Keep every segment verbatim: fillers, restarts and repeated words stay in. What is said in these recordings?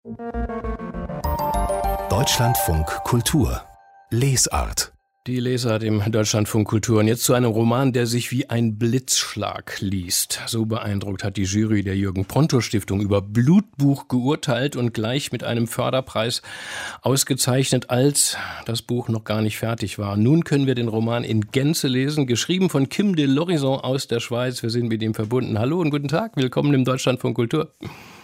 Deutschlandfunk Kultur Lesart. Die Lesart im Deutschlandfunk Kultur. Und jetzt zu einem Roman, der sich wie ein Blitzschlag liest. So beeindruckt hat die Jury der Jürgen-Ponto-Stiftung über Blutbuch geurteilt und gleich mit einem Förderpreis ausgezeichnet, als das Buch noch gar nicht fertig war. Nun können wir den Roman in Gänze lesen, geschrieben von Kim de l'Horizon aus der Schweiz. Wir sind mit ihm verbunden. Hallo und guten Tag, willkommen im Deutschlandfunk Kultur.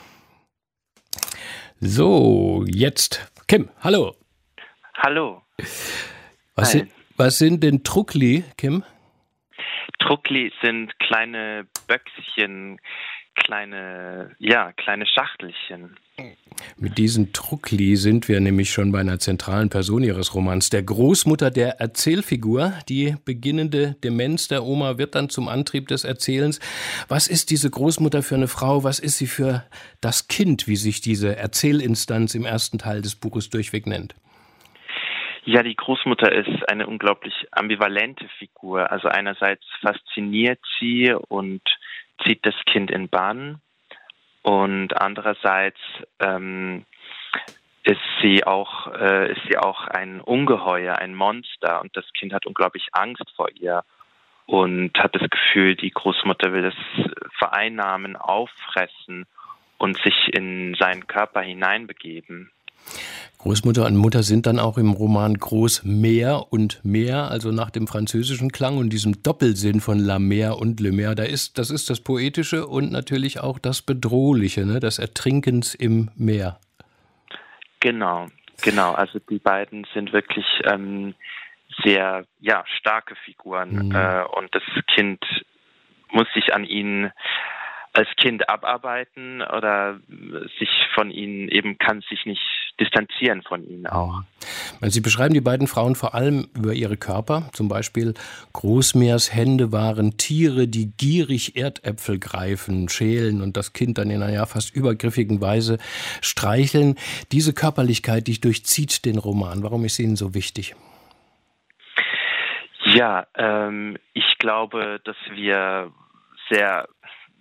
So, jetzt Kim, hallo. Hallo. Was sind, was sind denn Truckli, Kim? Truckli sind kleine Böckchen, kleine, ja, kleine Schachtelchen. Mit diesen Truckli sind wir nämlich schon bei einer zentralen Person Ihres Romans, der Großmutter der Erzählfigur. Die beginnende Demenz der Oma wird dann zum Antrieb des Erzählens. Was ist diese Großmutter für eine Frau? Was ist sie für das Kind, wie sich diese Erzählinstanz im ersten Teil des Buches durchweg nennt? Ja, die Großmutter ist eine unglaublich ambivalente Figur. Also einerseits fasziniert sie und zieht das Kind in Bann. Und andererseits ähm, ist sie auch äh, ist sie auch ein Ungeheuer, ein Monster, und das Kind hat unglaublich Angst vor ihr und hat das Gefühl, die Großmutter will das vereinnahmen, auffressen und sich in seinen Körper hineinbegeben. Großmutter und Mutter sind dann auch im Roman groß mehr und mehr, also nach dem französischen Klang und diesem Doppelsinn von la mer und le mer. Da ist, das ist das Poetische und natürlich auch das Bedrohliche, ne? Das Ertrinkens im Meer. Genau, genau. Also die beiden sind wirklich ähm, sehr ja, starke Figuren, mhm. äh, und das Kind muss sich an ihnen als Kind abarbeiten oder sich von ihnen eben kann sich nicht distanzieren von ihnen auch. Sie beschreiben die beiden Frauen vor allem über ihre Körper. Zum Beispiel Großmeers Hände waren Tiere, die gierig Erdäpfel greifen, schälen und das Kind dann in einer ja fast übergriffigen Weise streicheln. Diese Körperlichkeit, die durchzieht den Roman. Warum ist sie Ihnen so wichtig? Ja, ähm, ich glaube, dass wir sehr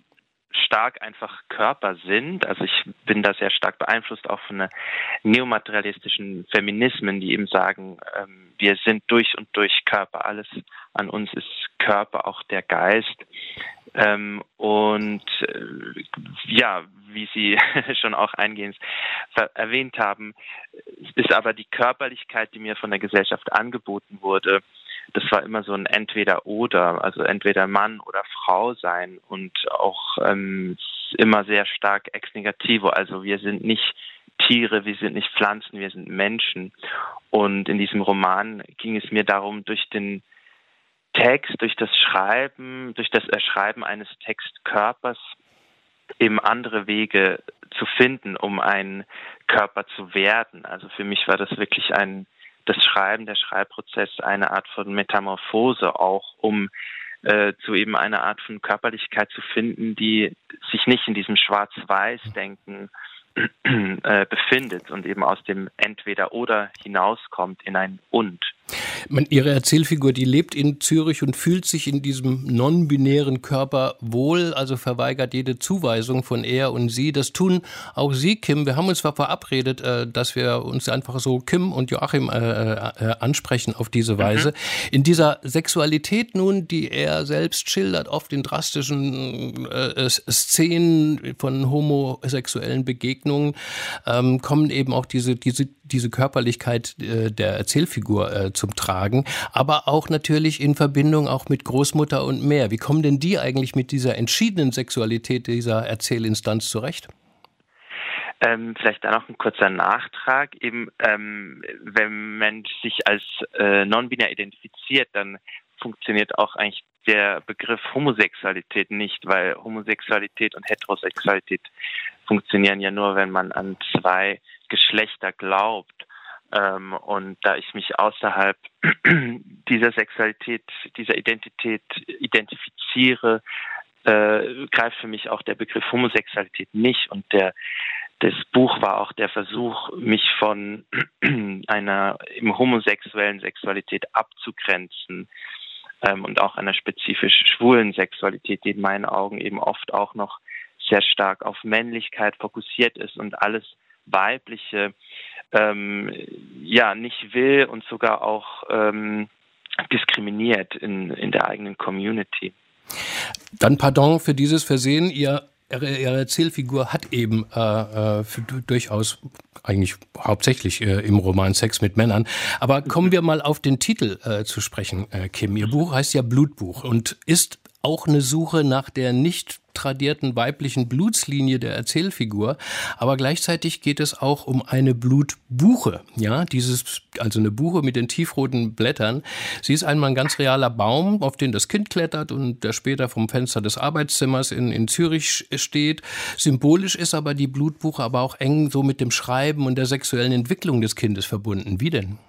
stark einfach Körper sind. Also ich bin da sehr stark beeinflusst auch von neomaterialistischen Feminismen, die eben sagen, ähm, wir sind durch und durch Körper. Alles an uns ist Körper, auch der Geist. Ähm, und äh, ja, wie Sie schon auch eingehend erwähnt haben, ist aber die Körperlichkeit, die mir von der Gesellschaft angeboten wurde, das war immer so ein Entweder-Oder, also entweder Mann oder Frau sein und auch ähm, immer sehr stark ex negativo. Also wir sind nicht Tiere, wir sind nicht Pflanzen, wir sind Menschen. Und in diesem Roman ging es mir darum, durch den Text, durch das Schreiben, durch das Erschreiben eines Textkörpers eben andere Wege zu finden, um ein Körper zu werden. Also für mich war das wirklich ein das Schreiben, der Schreibprozess eine Art von Metamorphose auch, um äh, zu eben einer Art von Körperlichkeit zu finden, die sich nicht in diesem Schwarz-Weiß-Denken äh, befindet und eben aus dem Entweder-Oder hinauskommt in ein Und. Ihre Erzählfigur, die lebt in Zürich und fühlt sich in diesem non-binären Körper wohl, also verweigert jede Zuweisung von er und sie. Das tun auch Sie, Kim. Wir haben uns zwar verabredet, dass wir uns einfach so Kim und Joachim ansprechen auf diese Weise. Mhm. In dieser Sexualität nun, die er selbst schildert, oft in drastischen Szenen von homosexuellen Begegnungen, kommen eben auch diese, diese, diese Körperlichkeit der Erzählfigur zum Tragen, aber auch natürlich in Verbindung auch mit Großmutter und mehr. Wie kommen denn die eigentlich mit dieser entschiedenen Sexualität dieser Erzählinstanz zurecht? Ähm, vielleicht da noch ein kurzer Nachtrag. Eben, ähm, wenn man sich als äh, non-binär identifiziert, dann funktioniert auch eigentlich der Begriff Homosexualität nicht, weil Homosexualität und Heterosexualität funktionieren ja nur, wenn man an zwei Geschlechter glaubt. Ähm, und da ich mich außerhalb dieser Sexualität, dieser Identität identifiziere, äh, greift für mich auch der Begriff Homosexualität nicht. Und der das Buch war auch der Versuch, mich von einer im homosexuellen Sexualität abzugrenzen, ähm, und auch einer spezifisch schwulen Sexualität, die in meinen Augen eben oft auch noch sehr stark auf Männlichkeit fokussiert ist und alles, Weibliche ähm, ja nicht will und sogar auch ähm, diskriminiert in, in der eigenen Community. Dann pardon für dieses Versehen. Ihr, ihre, ihre Erzählfigur hat eben äh, für, durchaus eigentlich hauptsächlich äh, im Roman Sex mit Männern. Aber kommen wir mal auf den Titel äh, zu sprechen, äh, Kim. Ihr Buch heißt ja Blutbuch und ist auch eine Suche nach der nicht tradierten weiblichen Blutslinie der Erzählfigur, aber gleichzeitig geht es auch um eine Blutbuche, ja, dieses, also eine Buche mit den tiefroten Blättern. Sie ist einmal ein ganz realer Baum, auf den das Kind klettert und der später vom Fenster des Arbeitszimmers in, in Zürich steht. Symbolisch ist aber die Blutbuche aber auch eng so mit dem Schreiben und der sexuellen Entwicklung des Kindes verbunden. Wie denn?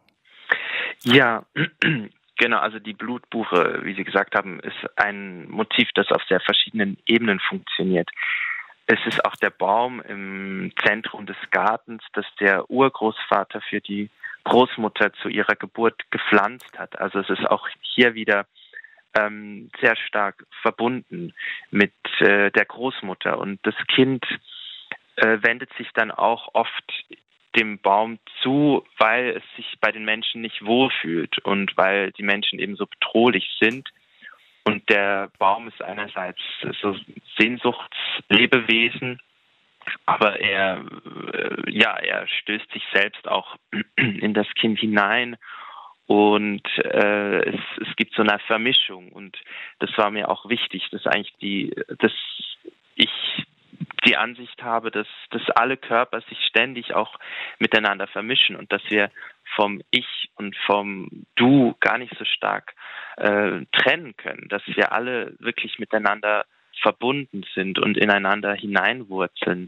Ja, genau, also die Blutbuche, wie Sie gesagt haben, ist ein Motiv, das auf sehr verschiedenen Ebenen funktioniert. Es ist auch der Baum im Zentrum des Gartens, das der Urgroßvater für die Großmutter zu ihrer Geburt gepflanzt hat. Also es ist auch hier wieder ähm, sehr stark verbunden mit äh, der Großmutter. Und das Kind äh, wendet sich dann auch oft dem Baum zu, weil es sich bei den Menschen nicht wohlfühlt und weil die Menschen eben so bedrohlich sind. Und der Baum ist einerseits so Sehnsuchtslebewesen, aber er, äh, ja, er stößt sich selbst auch in das Kind hinein und äh, es, es gibt so eine Vermischung und das war mir auch wichtig, dass eigentlich die, dass ich die Ansicht habe, dass, dass alle Körper sich ständig auch miteinander vermischen und dass wir vom Ich und vom Du gar nicht so stark äh, trennen können, dass wir alle wirklich miteinander verbunden sind und ineinander hineinwurzeln.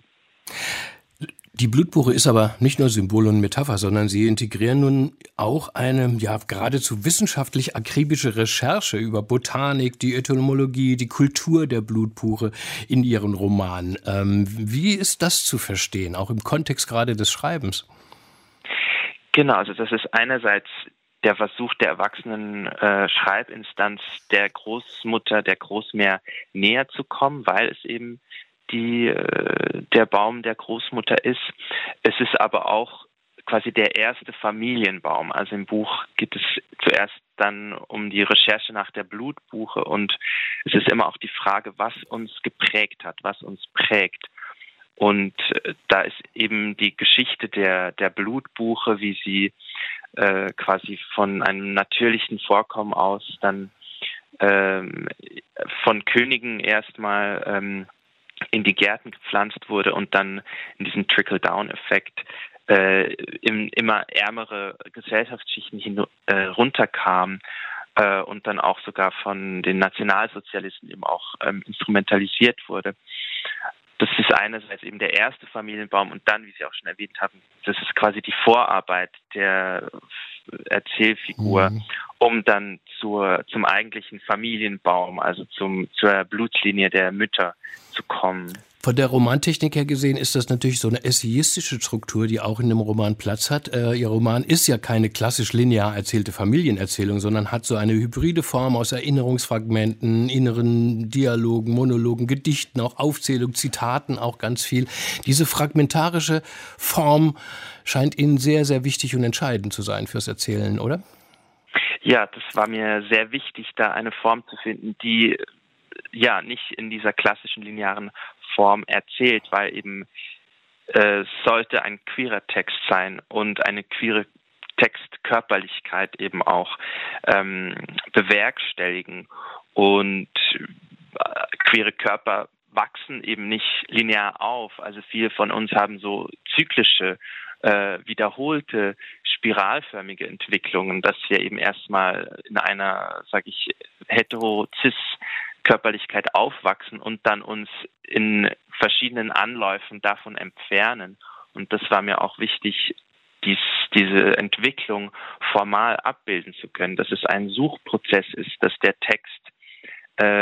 Die Blutbuche ist aber nicht nur Symbol und Metapher, sondern Sie integrieren nun auch eine ja geradezu wissenschaftlich akribische Recherche über Botanik, die Etymologie, die Kultur der Blutbuche in Ihren Roman. Ähm, wie ist das zu verstehen, auch im Kontext gerade des Schreibens? Genau, also das ist einerseits der Versuch der erwachsenen äh, Schreibinstanz der Großmutter, der Großmär näher zu kommen, weil es eben die äh, der Baum der Großmutter ist. Es ist aber auch quasi der erste Familienbaum. Also im Buch geht es zuerst dann um die Recherche nach der Blutbuche und es ist immer auch die Frage, was uns geprägt hat, was uns prägt. Und äh, da ist eben die Geschichte der der Blutbuche, wie sie äh, quasi von einem natürlichen Vorkommen aus dann ähm, von Königen erstmal ähm, in die Gärten gepflanzt wurde und dann in diesen Trickle-Down-Effekt äh, in immer ärmere Gesellschaftsschichten hin, äh, runterkam äh, und dann auch sogar von den Nationalsozialisten eben auch ähm, instrumentalisiert wurde. Das ist einerseits eben der erste Familienbaum und dann, wie Sie auch schon erwähnt haben, das ist quasi die Vorarbeit der Erzählfigur, mhm. um dann zur, zum eigentlichen Familienbaum, also zum, zur Blutslinie der Mütter zu kommen. Von der Romantechnik her gesehen ist das natürlich so eine essayistische Struktur, die auch in dem Roman Platz hat. Äh, Ihr Roman ist ja keine klassisch linear erzählte Familienerzählung, sondern hat so eine hybride Form aus Erinnerungsfragmenten, inneren Dialogen, Monologen, Gedichten, auch Aufzählung, Zitaten, auch ganz viel. Diese fragmentarische Form scheint Ihnen sehr, sehr wichtig und entscheidend zu sein fürs Erzählen, oder? Ja, das war mir sehr wichtig, da eine Form zu finden, die ja nicht in dieser klassischen linearen Form erzählt, weil eben äh, sollte ein queerer Text sein und eine queere Textkörperlichkeit eben auch ähm, bewerkstelligen und äh, queere Körper wachsen eben nicht linear auf. Also viele von uns haben so zyklische, äh, wiederholte, spiralförmige Entwicklungen, dass wir eben erstmal in einer, sage ich, hetero-cis Körperlichkeit aufwachsen und dann uns in verschiedenen Anläufen davon entfernen. Und das war mir auch wichtig, dies, diese Entwicklung formal abbilden zu können, dass es ein Suchprozess ist, dass der Text äh,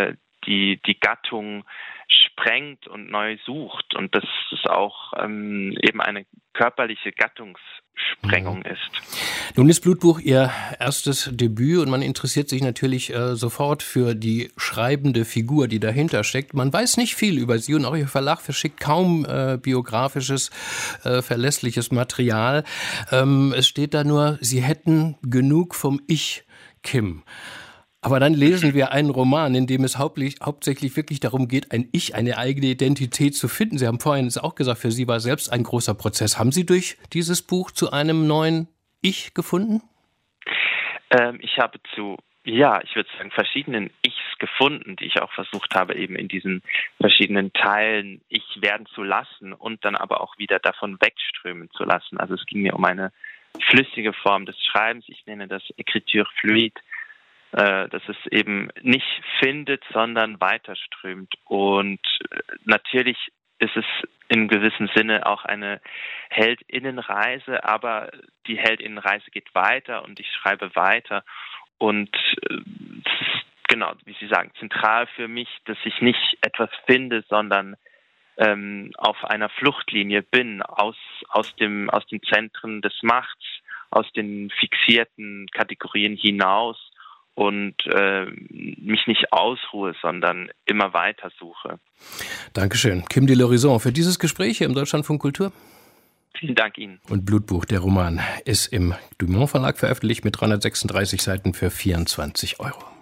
die die Gattung sprengt und neu sucht und dass es auch ähm, eben eine körperliche Gattungssprengung mhm. ist. Nun ist Blutbuch Ihr erstes Debüt und man interessiert sich natürlich äh, sofort für die schreibende Figur, die dahinter steckt. Man weiß nicht viel über Sie und auch Ihr Verlag verschickt kaum äh, biografisches, äh, verlässliches Material. Ähm, es steht da nur, Sie hätten genug vom Ich, Kim. Aber dann lesen wir einen Roman, in dem es hauptsächlich, hauptsächlich wirklich darum geht, ein Ich, eine eigene Identität zu finden. Sie haben vorhin es auch gesagt, für Sie war selbst ein großer Prozess. Haben Sie durch dieses Buch zu einem neuen Ich gefunden? Ähm, ich habe zu, ja, ich würde sagen, verschiedenen Ichs gefunden, die ich auch versucht habe, eben in diesen verschiedenen Teilen Ich werden zu lassen und dann aber auch wieder davon wegströmen zu lassen. Also es ging mir um eine flüssige Form des Schreibens. Ich nenne das Écriture fluide. Dass es eben nicht findet, sondern weiterströmt. Und natürlich ist es in gewissem Sinne auch eine Heldinnenreise, aber die Heldinnenreise geht weiter und ich schreibe weiter. Und es ist genau, wie Sie sagen, zentral für mich, dass ich nicht etwas finde, sondern ähm, auf einer Fluchtlinie bin, aus, aus, dem, aus den Zentren des Machts, aus den fixierten Kategorien hinaus, und äh, mich nicht ausruhe, sondern immer weiter suche. Dankeschön. Kim de l'Horizon für dieses Gespräch hier im Deutschlandfunk Kultur. Vielen Dank Ihnen. Und Blutbuch, der Roman, ist im Dumont Verlag veröffentlicht mit dreihundertsechsunddreißig Seiten für vierundzwanzig Euro.